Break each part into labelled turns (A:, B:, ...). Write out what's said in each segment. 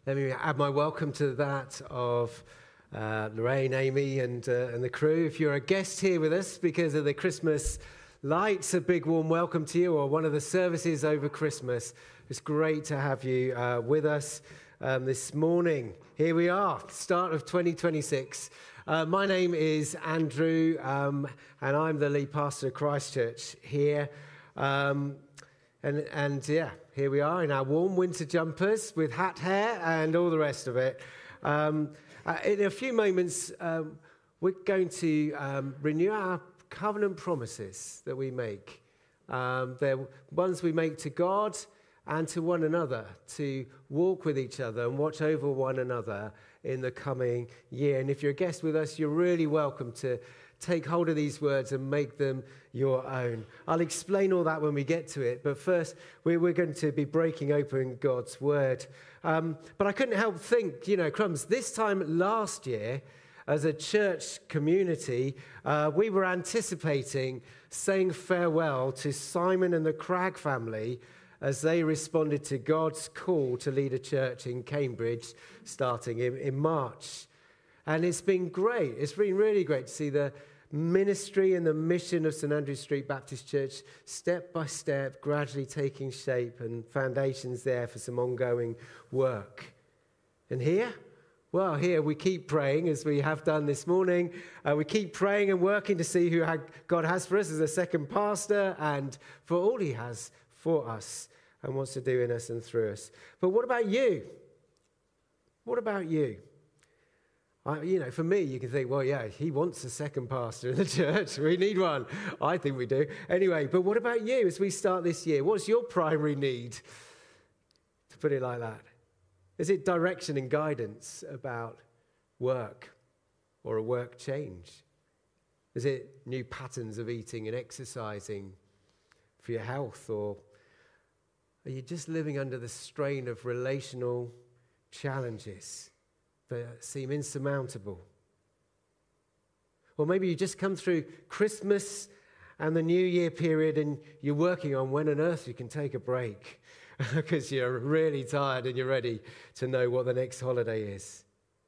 A: Let me add my welcome to that of Lorraine, Amy, and the crew. If you're a guest here with us because of the Christmas lights, a big warm welcome to you, or one of the services over Christmas. It's great to have you with us this morning. Here we are, start of 2026. My name is Andrew, and I'm the lead pastor of Christchurch here. And here we are in our warm winter jumpers with hat hair and all the rest of it. In a few moments, we're going to renew our covenant promises that we make. They're ones we make to God and to one another, to walk with each other and watch over one another in the coming year. And if you're a guest with us, you're really welcome to take hold of these words and make them your own. I'll explain all that when we get to it, but first we're going to be breaking open God's word. But I couldn't help think, crumbs, this time last year, as a church community, we were anticipating saying farewell to Simon and the Cragg family as they responded to God's call to lead a church in Cambridge starting in March. And it's been great. It's been really great to see the ministry and the mission of St Andrew Street Baptist Church step by step, gradually taking shape and foundations there for some ongoing work. And here? Well, here we keep praying as we have done this morning. We keep praying and working to see who God has for us as a second pastor and for all he has for us and wants to do in us and through us. But what about you? What about you? For me, you can think, well, yeah, he wants a second pastor in the church. We need one. I think we do. Anyway, but what about you as we start this year? What's your primary need, to put it like that? Is it direction and guidance about work or a work change? Is it new patterns of eating and exercising for your health? Or are you just living under the strain of relational challenges that seem insurmountable? Or maybe you just come through Christmas and the New Year period and you're working on when on earth you can take a break because you're really tired and you're ready to know what the next holiday is.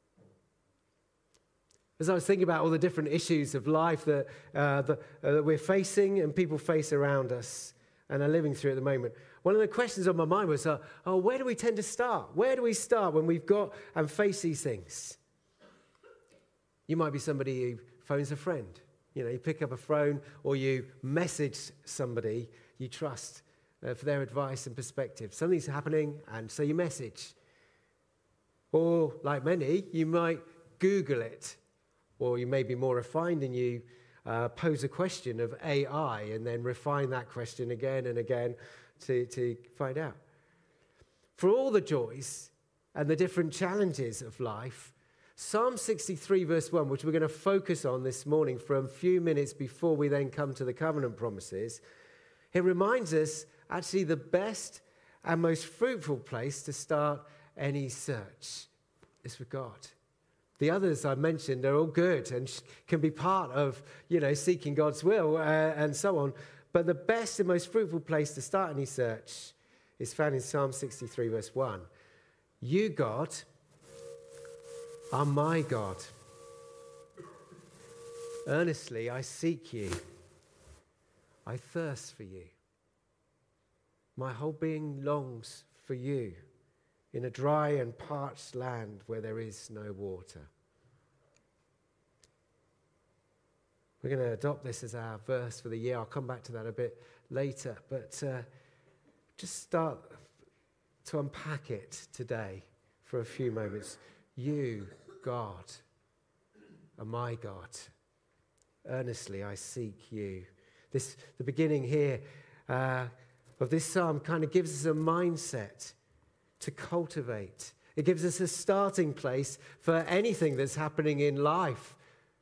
A: As I was thinking about all the different issues of life that we're facing and people face around us and are living through at the moment, one of the questions on my mind was, where do we tend to start? Where do we start when we've got and face these things? You might be somebody who phones a friend. You pick up a phone or you message somebody you trust for their advice and perspective. Something's happening, and so you message. Or, like many, you might Google it. Or you may be more refined and you pose a question of AI and then refine that question again and again to find out. For all the joys and the different challenges of life, Psalm 63 verse 1, which we're going to focus on this morning for a few minutes before we then come to the covenant promises, it reminds us actually the best and most fruitful place to start any search is with God. The others I mentioned are all good and can be part of, seeking God's will and so on. But the best and most fruitful place to start any search is found in Psalm 63, verse 1. You, God, are my God. Earnestly I seek you. I thirst for you. My whole being longs for you in a dry and parched land where there is no water. We're going to adopt this as our verse for the year. I'll come back to that a bit later. But just start to unpack it today for a few moments. You, God, are my God. Earnestly I seek you. The beginning here of this psalm kind of gives us a mindset to cultivate. It gives us a starting place for anything that's happening in life.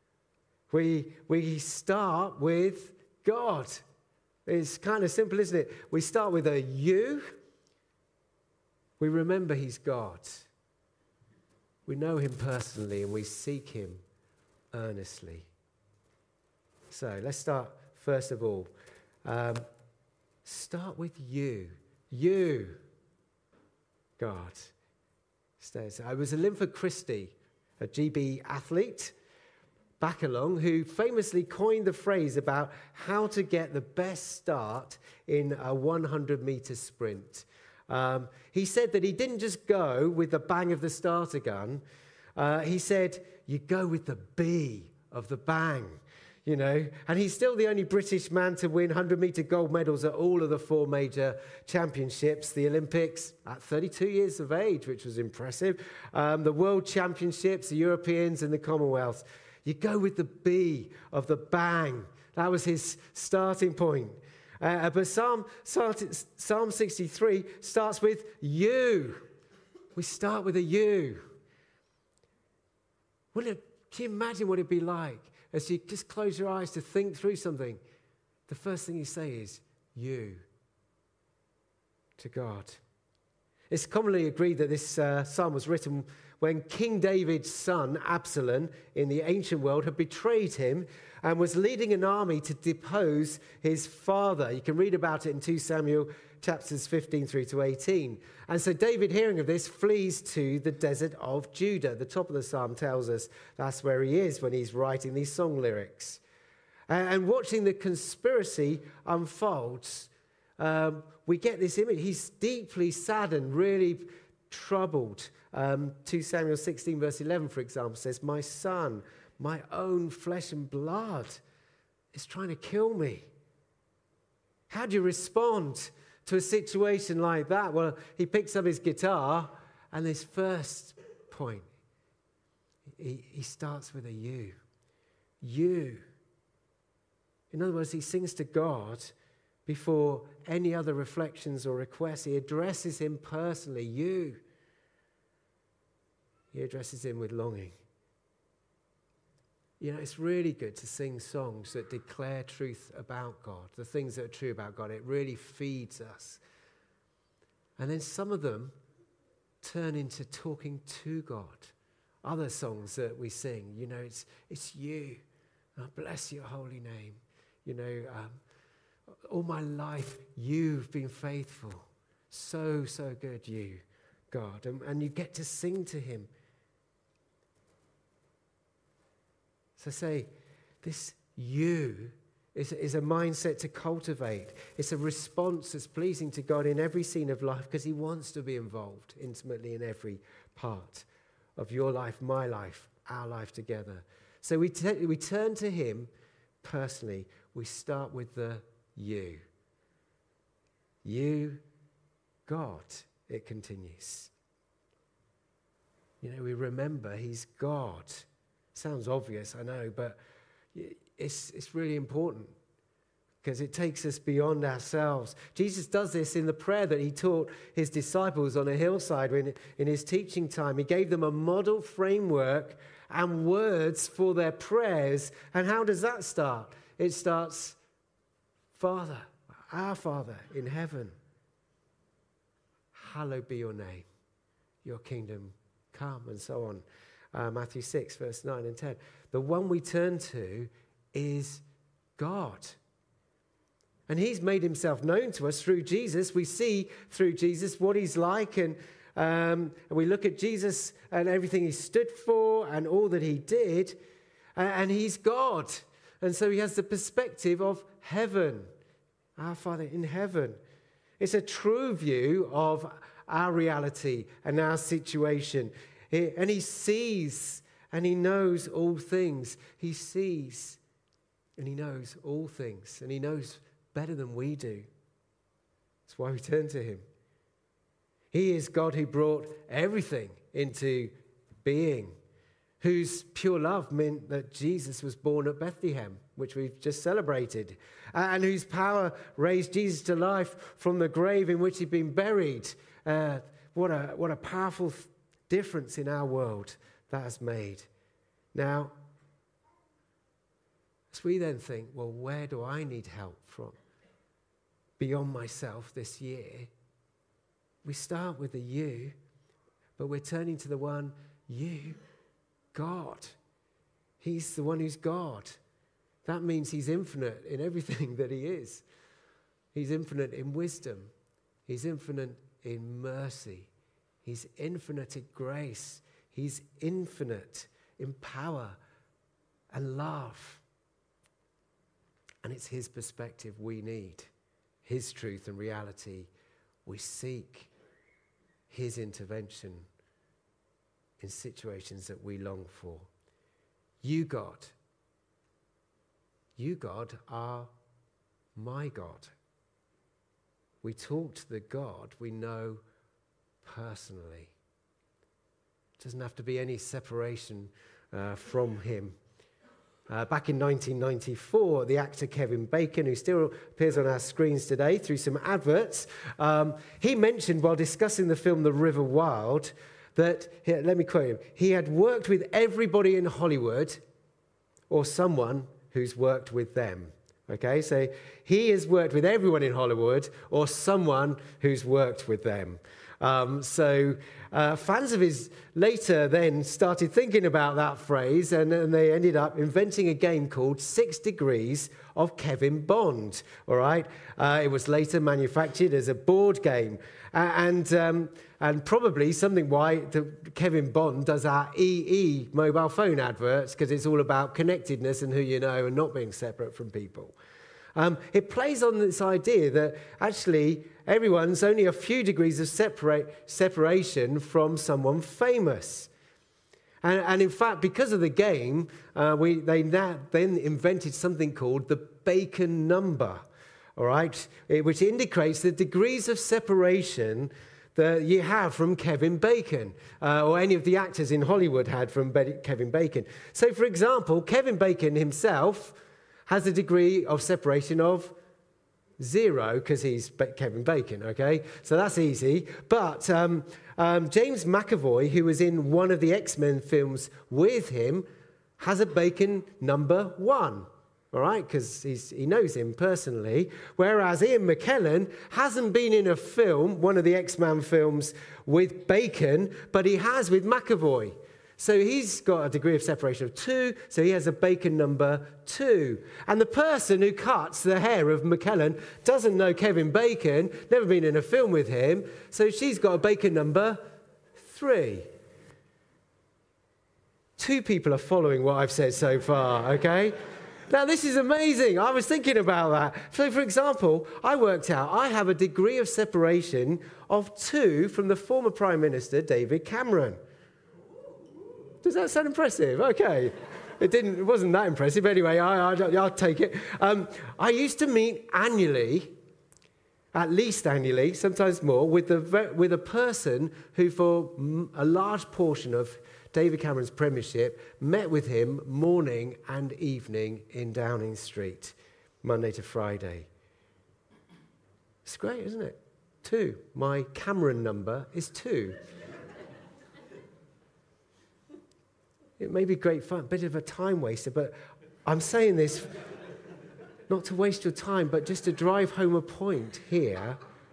A: We start with God. It's kind of simple, isn't it? We start with a you. We remember he's God. We know him personally and we seek him earnestly. So let's start first of all. Start with you. You, God. Stairs. It was Linford Christie, a GB athlete, back along, who famously coined the phrase about how to get the best start in a 100-meter sprint. He said that he didn't just go with the bang of the starter gun. He said, you go with the B of the bang, you know. And he's still the only British man to win 100-meter gold medals at all of the 4 major championships, the Olympics at 32 years of age, which was impressive, the World Championships, the Europeans, and the Commonwealth. You go with the B of the bang. That was his starting point. But Psalm 63 starts with you. We start with a you. Can you imagine what it'd be like as you just close your eyes to think through something? The first thing you say is you to God. It's commonly agreed that this psalm was written when King David's son, Absalom, in the ancient world, had betrayed him and was leading an army to depose his father. You can read about it in 2 Samuel chapters 15 through to 18. And so David, hearing of this, flees to the desert of Judah. The top of the psalm tells us that's where he is when he's writing these song lyrics. And watching the conspiracy unfolds, we get this image. He's deeply saddened, really troubled. 2 Samuel 16 verse 11, for example, says, my son, my own flesh and blood is trying to kill me. How do you respond to a situation like that? Well, he picks up his guitar, and this first point, he starts with a you. You. In other words, he sings to God before any other reflections or requests. He addresses him personally, you. He addresses him with longing. You know, it's really good to sing songs that declare truth about God, the things that are true about God. It really feeds us. And then some of them turn into talking to God. Other songs that we sing, you know, it's you. Oh, bless your holy name. You know, all my life you've been faithful. So, so good, you, God. And you get to sing to him. So say, this you is a mindset to cultivate. It's a response that's pleasing to God in every scene of life because he wants to be involved intimately in every part of your life, my life, our life together. So we turn to him personally. We start with the you. You, God, it continues. You know, we remember he's God. Sounds obvious, I know, but it's really important because it takes us beyond ourselves. Jesus does this in the prayer that he taught his disciples on a hillside in his teaching time. He gave them a model framework and words for their prayers. And how does that start? It starts, Father, our Father in heaven, hallowed be your name, your kingdom come, and so on. Matthew 6, verse 9 and 10. The one we turn to is God. And he's made himself known to us through Jesus. We see through Jesus what he's like, and we look at Jesus and everything he stood for and all that he did, and he's God. And so he has the perspective of heaven, our Father in heaven. It's a true view of our reality and our situation. And he sees and he knows all things. He sees and he knows all things. And he knows better than we do. That's why we turn to him. He is God who brought everything into being, whose pure love meant that Jesus was born at Bethlehem, which we've just celebrated, and whose power raised Jesus to life from the grave in which he'd been buried. What a powerful difference in our world that has made. Now, as we then think, well, where do I need help from? Beyond myself this year, we start with the you, but we're turning to the one, you, God. He's the one who's God. That means he's infinite in everything that he is. He's infinite in wisdom. He's infinite in mercy. He's infinite in grace. He's infinite in power and love. And it's his perspective we need, his truth and reality. We seek his intervention in situations that we long for. You, God, are my God. We talk to the God we know personally. It doesn't have to be any separation from him. Back in 1994, the actor Kevin Bacon, who still appears on our screens today through some adverts, he mentioned while discussing the film The River Wild that, here, let me quote him, he had worked with everybody in Hollywood or someone who's worked with them. Okay, so he has worked with everyone in Hollywood or someone who's worked with them. Fans of his later then started thinking about that phrase, and they ended up inventing a game called 6 Degrees of Kevin Bond. All right, it was later manufactured as a board game, and probably something why Kevin Bond does our EE mobile phone adverts, because it's all about connectedness and who you know and not being separate from people. It plays on this idea that actually everyone's only a few degrees of separation from someone famous. And in fact, because of the game, they then invented something called the Bacon number, all right, which indicates the degrees of separation that you have from Kevin Bacon, or any of the actors in Hollywood had from Kevin Bacon. So, for example, Kevin Bacon himself has a degree of separation of 0 because he's Kevin Bacon, okay? So that's easy. But James McAvoy, who was in one of the X-Men films with him, has a Bacon number 1, all right? Because he knows him personally. Whereas Ian McKellen hasn't been in a film, one of the X-Men films, with Bacon, but he has with McAvoy. So he's got a degree of separation of 2, so he has a Bacon number 2. And the person who cuts the hair of McKellen doesn't know Kevin Bacon, never been in a film with him, so she's got a Bacon number 3. 2 people are following what I've said so far, okay? Now, this is amazing. I was thinking about that. So, for example, I worked out I have a degree of separation of 2 from the former Prime Minister, David Cameron. Does that sound impressive? Okay. It wasn't that impressive. Anyway, I'll take it. I used to meet annually, at least annually, sometimes more, with a person who, for a large portion of David Cameron's premiership, met with him morning and evening in Downing Street, Monday to Friday. It's great, isn't it? 2. My Cameron number is 2. It may be great fun, a bit of a time waster, but I'm saying this not to waste your time, but just to drive home a point here.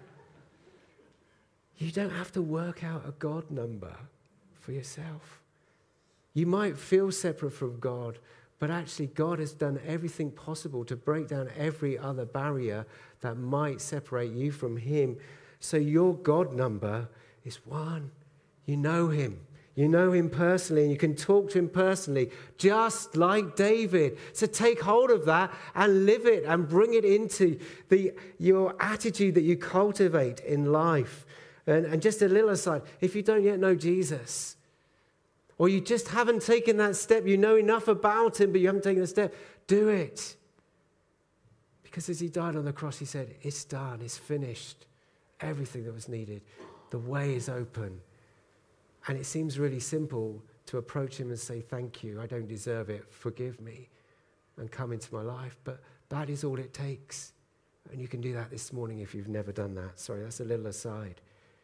A: You don't have to work out a God number for yourself. You might feel separate from God, but actually God has done everything possible to break down every other barrier that might separate you from him. So your God number is 1. You know him. You know him personally, and you can talk to him personally, just like David. So take hold of that and live it and bring it into your attitude that you cultivate in life. And just a little aside, if you don't yet know Jesus, or you just haven't taken that step, you know enough about him, but you haven't taken the step, do it. Because as he died on the cross, he said, it's done, it's finished. Everything that was needed. The way is open. And it seems really simple to approach him and say, thank you, I don't deserve it, forgive me, and come into my life. But that is all it takes. And you can do that this morning if you've never done that. Sorry, that's a little aside.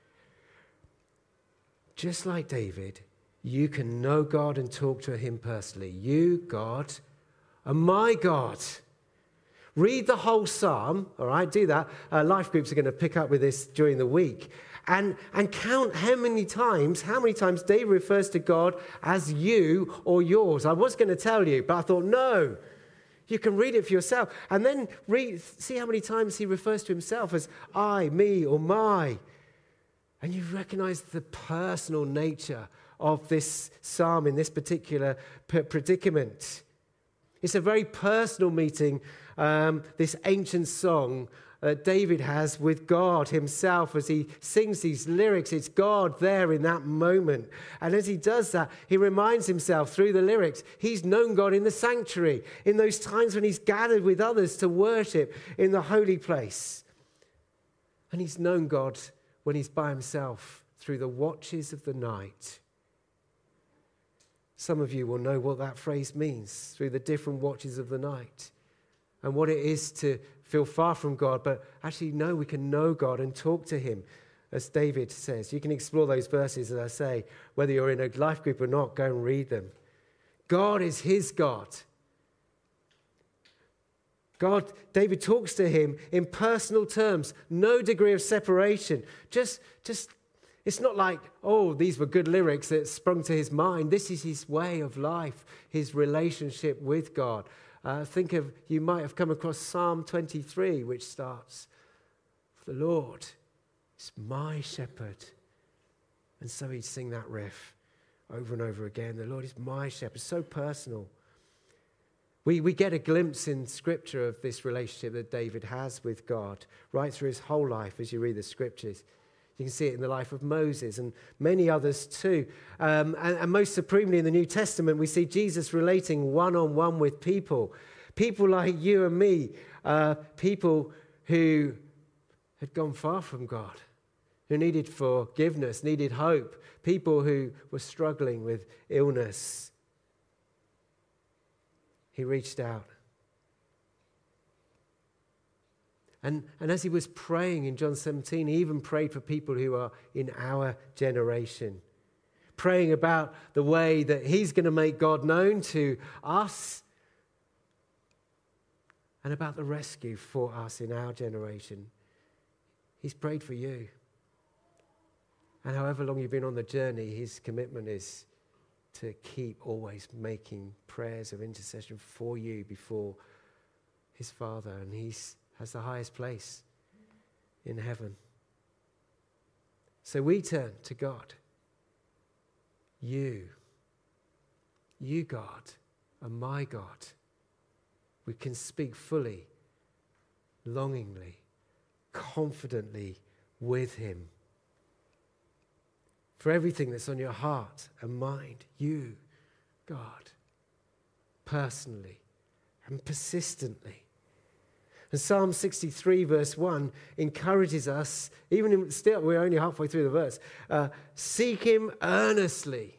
A: Just like David, you can know God and talk to him personally. You, God, are my God. Read the whole psalm, all right, do that. Life groups are going to pick up with this during the week. And count how many times David refers to God as you or yours. I was going to tell you, but I thought, no, you can read it for yourself. And then see how many times he refers to himself as I, me, or my. And you recognize the personal nature of this psalm in this particular predicament. It's a very personal meeting, this ancient song that David has with God himself as he sings these lyrics. It's God there in that moment. And as he does that, he reminds himself through the lyrics, he's known God in the sanctuary, in those times when he's gathered with others to worship in the holy place. And he's known God when he's by himself through the watches of the night. Some of you will know what that phrase means, through the different watches of the night, and what it is to feel far from God, but actually know we can know God and talk to him, as David says. You can explore those verses, as I say, whether you're in a life group or not, go and read them. God is his God. God, David talks to him in personal terms, no degree of separation. Just it's not like, oh, these were good lyrics that sprung to his mind. This is his way of life, his relationship with God. You might have come across Psalm 23, which starts, "The Lord is my shepherd." And so he'd sing that riff over and over again. The Lord is my shepherd. So personal. We get a glimpse in Scripture of this relationship that David has with God right through his whole life as you read the Scriptures. You can see it in the life of Moses and many others too. And most supremely in the New Testament, we see Jesus relating one-on-one with people. People like you and me, people who had gone far from God, who needed forgiveness, needed hope, people who were struggling with illness. He reached out. And as he was praying in John 17, he even prayed for people who are in our generation, praying about the way that he's going to make God known to us and about the rescue for us in our generation. He's prayed for you. And however long you've been on the journey, his commitment is to keep always making prayers of intercession for you before his Father. And he's has the highest place in heaven. So we turn to God. You God, are my God. We can speak fully, longingly, confidently with him. For everything that's on your heart and mind, you, God, personally and persistently. And Psalm 63 verse 1 encourages us, still we're only halfway through the verse, seek him earnestly.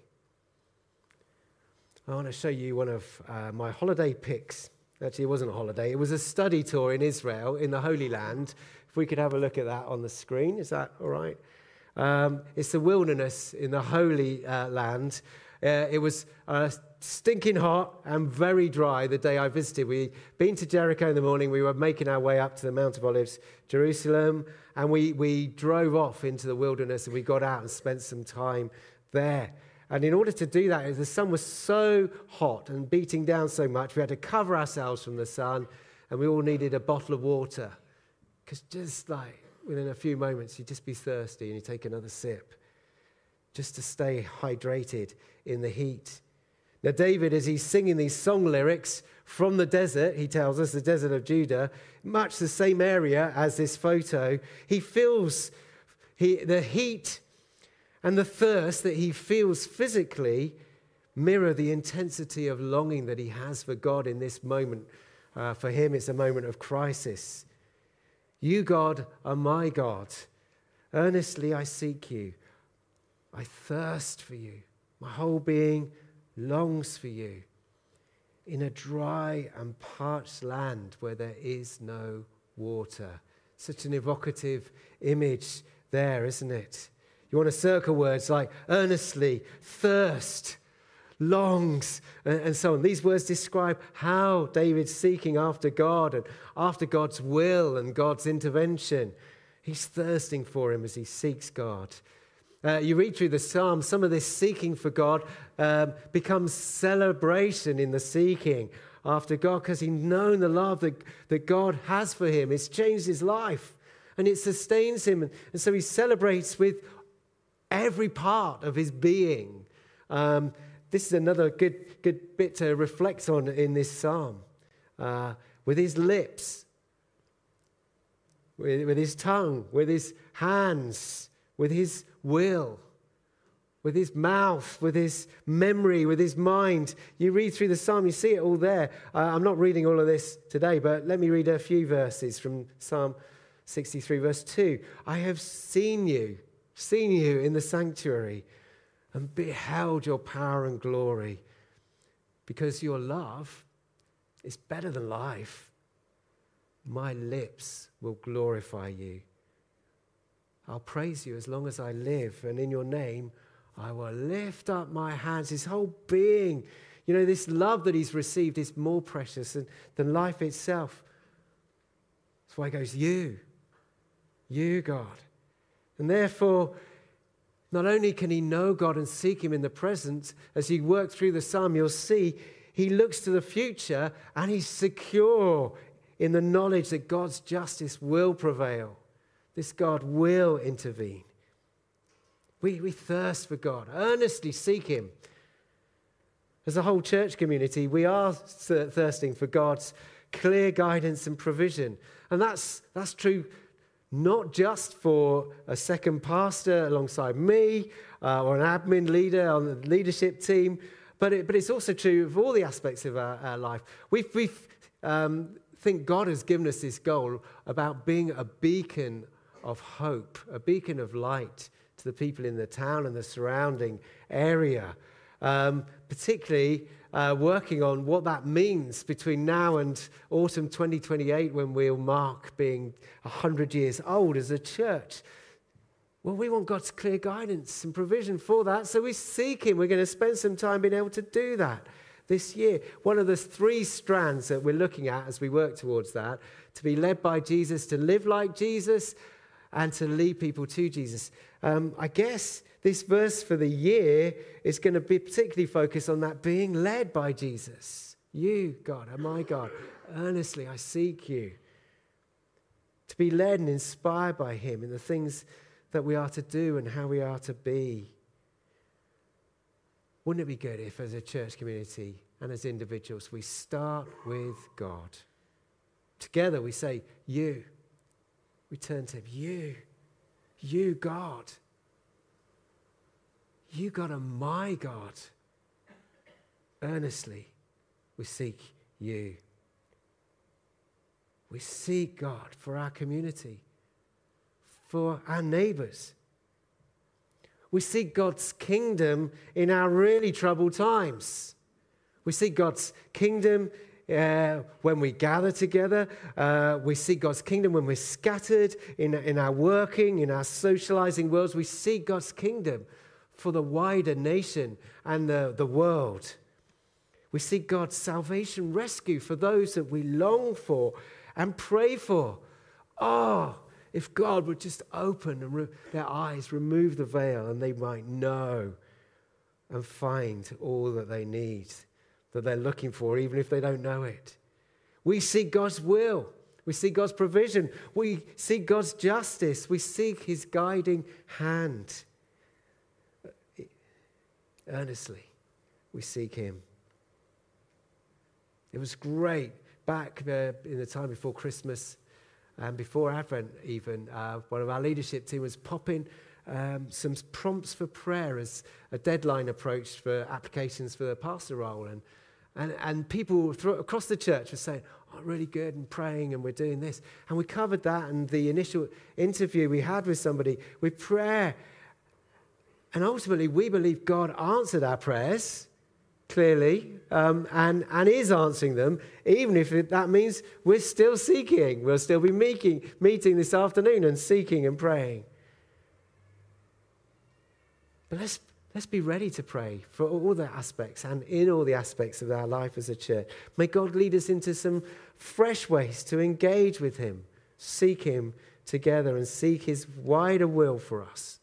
A: I want to show you one of my holiday pics. Actually, it wasn't a holiday. It was a study tour in Israel, in the Holy Land. If we could have a look at that on the screen. Is that all right? It's the wilderness in the Holy Land. It was stinking hot and very dry the day I visited. We'd been to Jericho in the morning. We were making our way up to the Mount of Olives, Jerusalem, and we drove off into the wilderness and we got out and spent some time there. And in order to do that, the sun was so hot and beating down so much, we had to cover ourselves from the sun, and we all needed a bottle of water. Because just like within a few moments, you'd just be thirsty and you take another sip just to stay hydrated in the heat. Now, David, as he's singing these song lyrics from the desert, he tells us, the desert of Judah, much the same area as this photo, he feels the heat and the thirst that he feels physically mirror the intensity of longing that he has for God in this moment. For him, it's a moment of crisis. You, God, are my God. Earnestly I seek you. I thirst for you. My whole being longs for you in a dry and parched land where there is no water. Such an evocative image there, isn't it? You want to circle words like earnestly, thirst, longs, and so on. These words describe how David's seeking after God and after God's will and God's intervention. He's thirsting for him as he seeks God. You read through the Psalms, some of this seeking for God becomes celebration in the seeking after God because he's known the love that God has for him. It's changed his life and it sustains him. And so he celebrates with every part of his being. This is another good bit to reflect on in this psalm. With his lips, with his tongue, with his hands, with his will, with his mouth, with his memory, with his mind. You read through the psalm, you see it all there. I'm not reading all of this today, but let me read a few verses from Psalm 63, verse 2. I have seen you in the sanctuary and beheld your power and glory, because your love is better than life. My lips will glorify you. I'll praise you as long as I live, and in your name I will lift up my hands. His whole being, this love that he's received is more precious than life itself. That's why he goes, you, God. And therefore, not only can he know God and seek him in the present, as you work through the psalm, you'll see he looks to the future and he's secure in the knowledge that God's justice will prevail. This God will intervene. We thirst for God, earnestly seek him. As a whole church community, we are thirsting for God's clear guidance and provision. And that's true not just for a second pastor alongside me or an admin leader on the leadership team, but it's also true of all the aspects of our life. We think God has given us this goal about being a beacon of hope, a beacon of light to the people in the town and the surrounding area, particularly working on what that means between now and autumn 2028, when we'll mark being 100 years old as a church. Well, we want God's clear guidance and provision for that, so we seek him. We're going to spend some time being able to do that this year. One of the 3 strands that we're looking at as we work towards that, to be led by Jesus, to live like Jesus, and to lead people to Jesus. I guess this verse for the year is going to be particularly focused on that, being led by Jesus. You, God, and my God, earnestly I seek you. To be led and inspired by him in the things that we are to do and how we are to be. Wouldn't it be good if, as a church community and as individuals, we start with God? Together we say, you. We turn to him. You, God. You, God, are my God. Earnestly we seek you. We seek God for our community, for our neighbours. We seek God's kingdom in our really troubled times. We seek God's kingdom when we gather together. We seek God's kingdom when we're scattered in our working, in our socializing worlds. We seek God's kingdom for the wider nation and the world. We seek God's salvation rescue for those that we long and pray for. Oh, if God would just open their eyes, remove the veil, and they might know and find all that they need, that they're looking for, even if they don't know it. We seek God's will. We seek God's provision. We seek God's justice. We seek his guiding hand. Earnestly, we seek him. It was great back in the time before Christmas and before Advent even. One of our leadership team was popping some prompts for prayer as a deadline approached for applications for the pastor role. And people across the church were saying, oh, really good, and praying, and we're doing this. And we covered that in the initial interview we had with somebody with prayer. And ultimately, we believe God answered our prayers, clearly, and is answering them, even if that means we're still seeking. We'll still be meeting this afternoon and seeking and praying. But let's be ready to pray for all the aspects and in all the aspects of our life as a church. May God lead us into some fresh ways to engage with him, seek him together, and seek his wider will for us.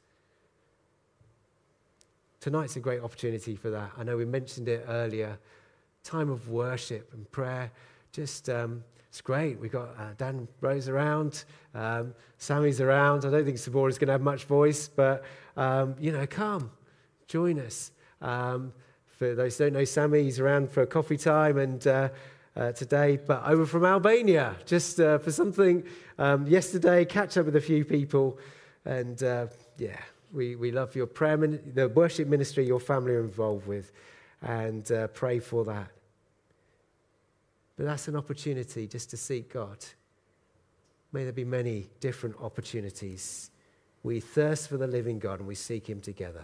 A: Tonight's a great opportunity for that. I know we mentioned it earlier. Time of worship and prayer it's great. We've got Dan Rose around, Sammy's around. I don't think Sabora's going to have much voice, but, come, join us. For those who don't know Sammy, he's around for a coffee time and today, but over from Albania, just for something yesterday, catch up with a few people, and we love your prayer, the worship ministry your family are involved with, and pray for that. But that's an opportunity just to seek God. May there be many different opportunities. We thirst for the living God and we seek him together.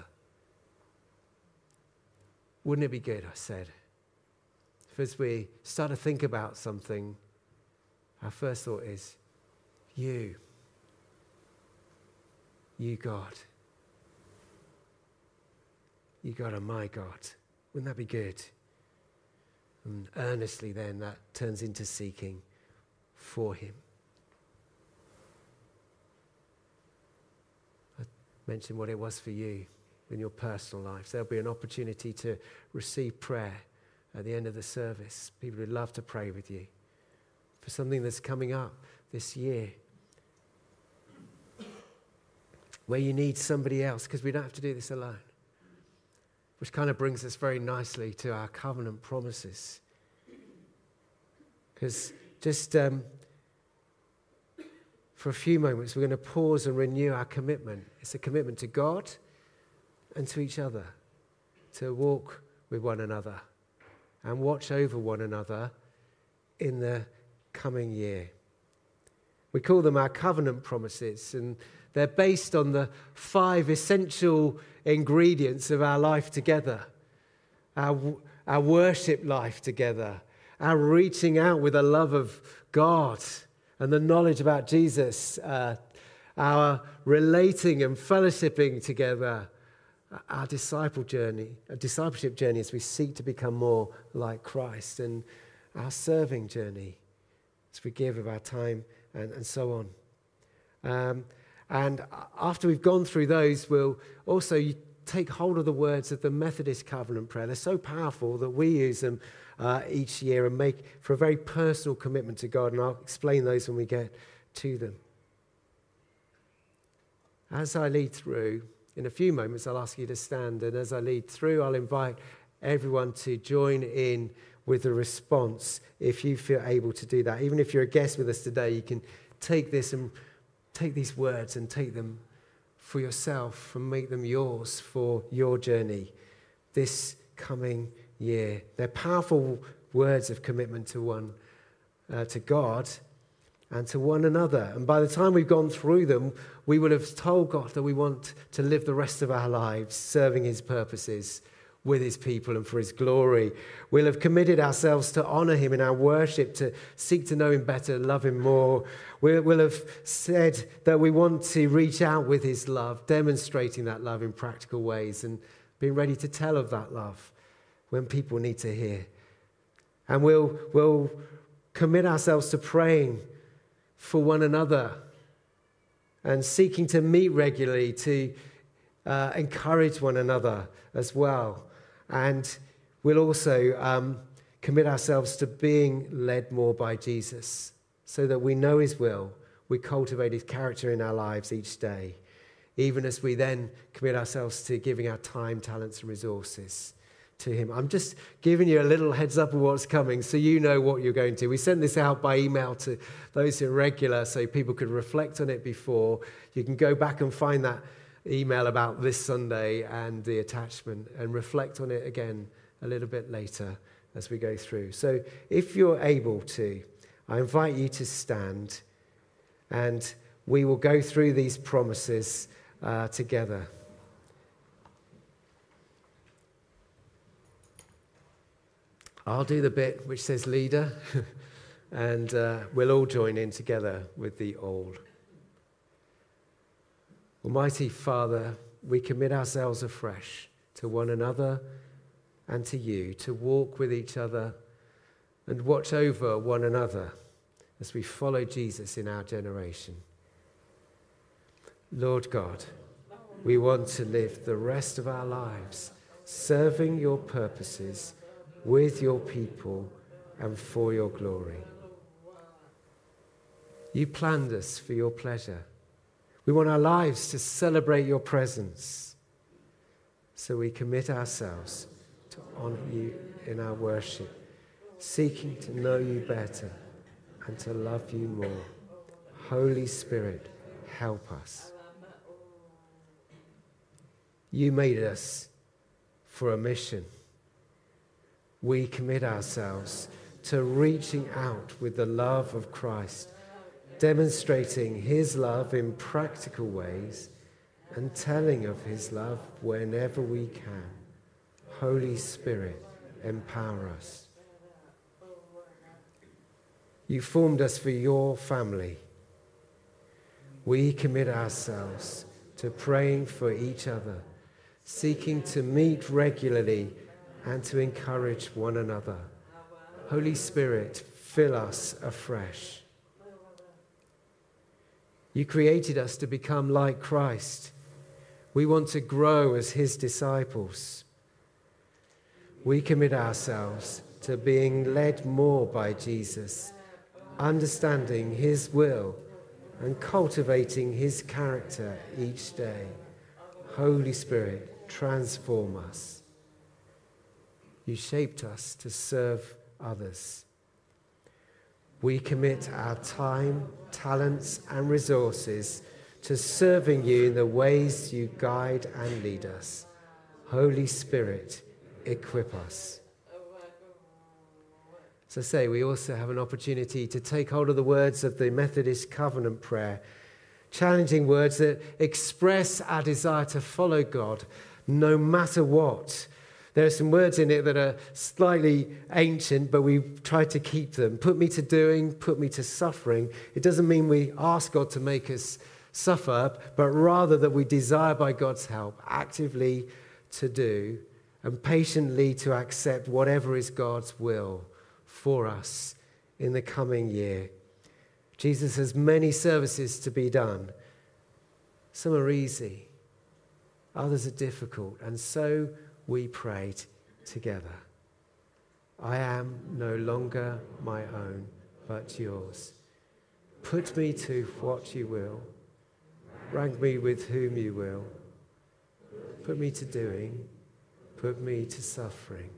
A: Wouldn't it be good, I said, if as we start to think about something, our first thought is, you God. You God are my God. Wouldn't that be good? And earnestly then that turns into seeking for him. I mentioned what it was for you in your personal life. There'll be an opportunity to receive prayer at the end of the service. People would love to pray with you for something that's coming up this year where you need somebody else, because we don't have to do this alone. Which kind of brings us very nicely to our covenant promises. Because just for a few moments, we're going to pause and renew our commitment. It's a commitment to God and to each other, to walk with one another and watch over one another in the coming year. We call them our covenant promises, and they're based on the 5 essential ingredients of our life together. Our worship life together, our reaching out with a love of God and the knowledge about Jesus, our relating and fellowshipping together, our discipleship journey as we seek to become more like Christ, and our serving journey as we give of our time and so on. And after we've gone through those, we'll also take hold of the words of the Methodist Covenant Prayer. They're so powerful that we use them each year and make for a very personal commitment to God, and I'll explain those when we get to them. As I lead through, in a few moments I'll ask you to stand, and as I lead through I'll invite everyone to join in with a response if you feel able to do that. Even if you're a guest with us today, you can take this and take these words and take them for yourself and make them yours for your journey this coming year. They're powerful words of commitment to God and to one another. And by the time we've gone through them, we will have told God that we want to live the rest of our lives serving his purposes with his people and for his glory. We'll have committed ourselves to honor him in our worship, to seek to know him better, love him more. We'll have said that we want to reach out with his love, demonstrating that love in practical ways and being ready to tell of that love when people need to hear. And we'll commit ourselves to praying for one another and seeking to meet regularly to encourage one another as well. And we'll also commit ourselves to being led more by Jesus so that we know his will, we cultivate his character in our lives each day, even as we then commit ourselves to giving our time, talents, and resources to him. I'm just giving you a little heads up of what's coming so you know what you're going to. We sent this out by email to those who are regular so people could reflect on it before. You can go back and find that email about this Sunday and the attachment and reflect on it again a little bit later as we go through. So if you're able to, I invite you to stand and we will go through these promises together. I'll do the bit which says leader and we'll all join in together with the all. Almighty Father, we commit ourselves afresh to one another and to you, to walk with each other and watch over one another as we follow Jesus in our generation. Lord God, we want to live the rest of our lives serving your purposes with your people and for your glory. You planned us for your pleasure. We want our lives to celebrate your presence. So we commit ourselves to honor you in our worship, seeking to know you better and to love you more. Holy Spirit, help us. You made us for a mission. We commit ourselves to reaching out with the love of Christ, demonstrating his love in practical ways and telling of his love whenever we can. Holy Spirit, empower us. You formed us for your family. We commit ourselves to praying for each other, seeking to meet regularly and to encourage one another. Holy Spirit, fill us afresh. You created us to become like Christ. We want to grow as his disciples. We commit ourselves to being led more by Jesus, understanding his will and cultivating his character each day. Holy Spirit, transform us. You shaped us to serve others. We commit our time, talents, and resources to serving you in the ways you guide and lead us. Holy Spirit, equip us. As I say, we also have an opportunity to take hold of the words of the Methodist Covenant Prayer, challenging words that express our desire to follow God no matter what. There are some words in it that are slightly ancient, but we've tried to keep them. Put me to doing, put me to suffering. It doesn't mean we ask God to make us suffer, but rather that we desire by God's help actively to do and patiently to accept whatever is God's will for us in the coming year. Jesus has many services to be done. Some are easy, others are difficult, and so we prayed together. I am no longer my own, but yours. Put me to what you will. Rank me with whom you will. Put me to doing. Put me to suffering.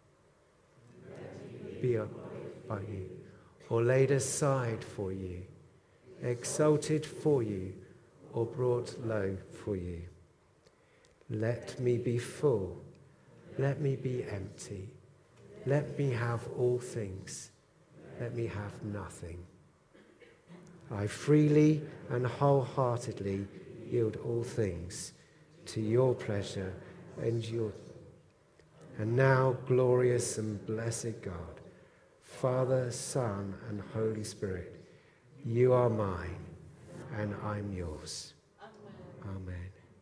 A: Be up by you, or laid aside for you, exalted for you, or brought low for you. Let me be full. Let me be empty. Let me have all things. Let me have nothing. I freely and wholeheartedly yield all things to your pleasure and your. And now, glorious and blessed God, Father, Son, and Holy Spirit, you are mine, and I'm yours. Amen.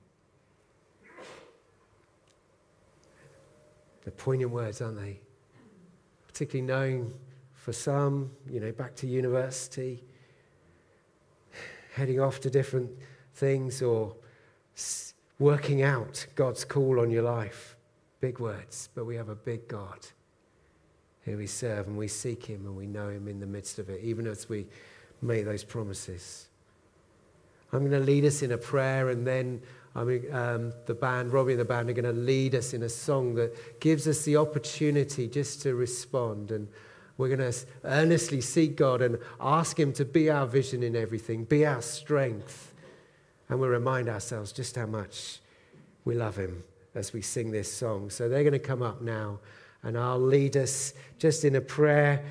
A: They're poignant words, aren't they? Particularly knowing for some, back to university, heading off to different things, or working out God's call on your life. Big words, but we have a big God who we serve, and we seek him, and we know him in the midst of it, even as we make those promises. I'm going to lead us in a prayer, and then the band, Robbie and the band, are going to lead us in a song that gives us the opportunity just to respond. And we're going to earnestly seek God and ask him to be our vision in everything, be our strength. And we'll remind ourselves just how much we love him as we sing this song. So they're going to come up now, and I'll lead us just in a prayer.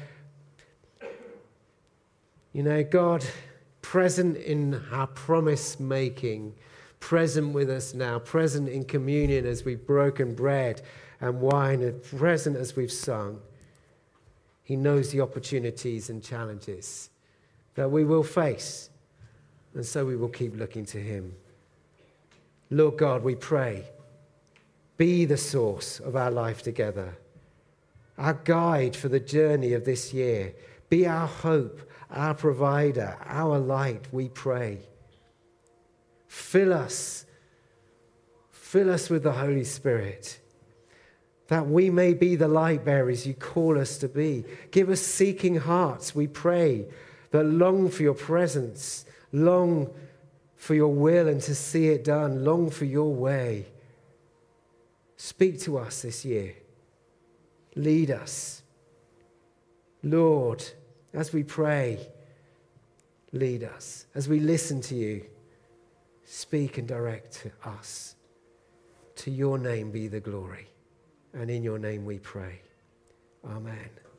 A: God, present in our promise making, present with us now, present in communion as we've broken bread and wine, and present as we've sung. He knows the opportunities and challenges that we will face, and so we will keep looking to him. Lord God, we pray, be the source of our life together, our guide for the journey of this year. Be our hope, our provider, our light, we pray. Fill us with the Holy Spirit. that we may be the light bearers you call us to be. Give us seeking hearts, we pray, that long for your presence, long for your will and to see it done, long for your way. Speak to us this year. Lead us. Lord, as we pray, lead us. As we listen to you, speak and direct us. To your name be the glory. And in your name we pray. Amen.